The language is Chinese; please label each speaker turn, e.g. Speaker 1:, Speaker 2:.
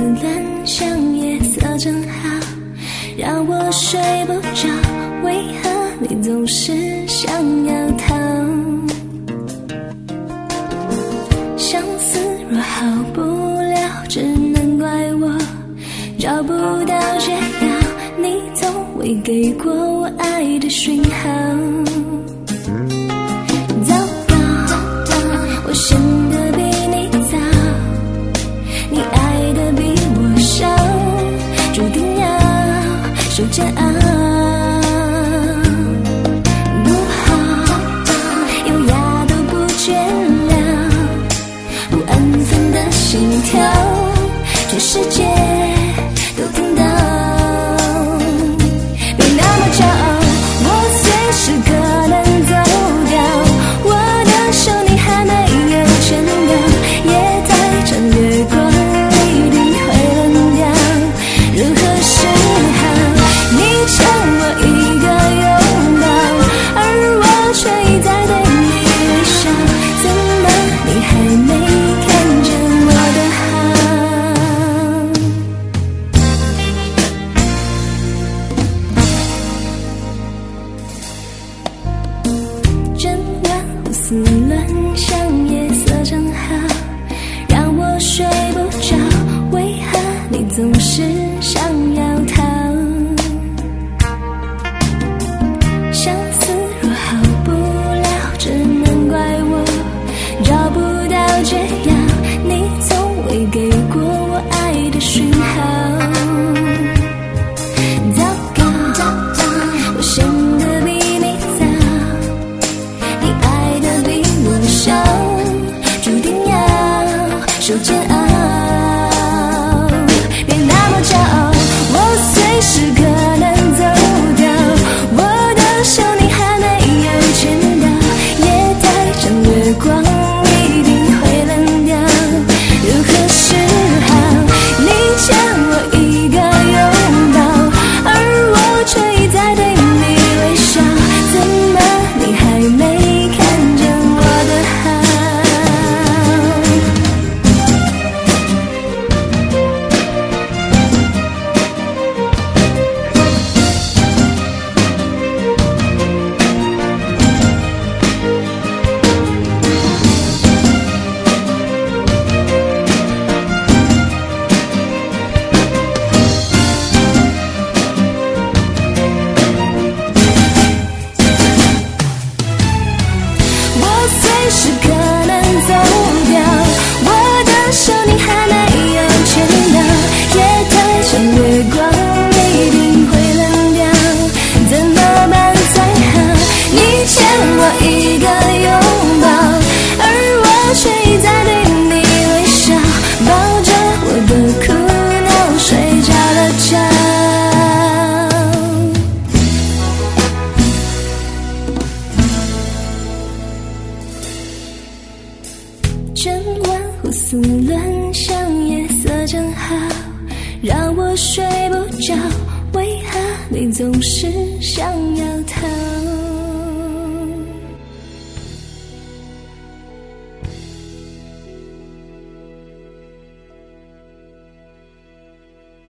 Speaker 1: 乱想，夜色正好，让我睡不着。为何你总是想要逃？相思若好不了，只能怪我找不到解药。你从未给过我爱的讯号。糟糕，我陷得比你早，你爱的比我少，注定要受煎熬。不好，优雅都不见了，不安分的心跳，全世界都听到。别那么骄傲，我随时可能走掉，我的手你还没有牵到，夜太长，月光一定会冷掉。如何是好？你欠我一个拥抱，而我却一再对你微笑，怎么你还没看见我的好？整晚胡思乱想，夜色正好，让我睡不着。为何你总是想要逃？相思若好不了，只能怪我找不到解药。你从未给过我爱的讯号。糟糕，我陷得比你早，你爱的比我少，注定要受煎熬。别那么骄傲，我随时可能走掉，我的手你还没有牵到，夜太长，月光一定会冷掉。如何是好？你欠我一个拥抱，而我却一再对你微笑，怎么你还没看见我的好？我随时可能走掉，我的手你还没有牵到，夜太长，月光一定会冷掉，怎么办才好？你欠我一个拥抱，而我却一再对你微笑，抱着我的苦恼睡着了觉。整晚胡思乱想，夜色正好，让我睡不着。为何你总是想要逃？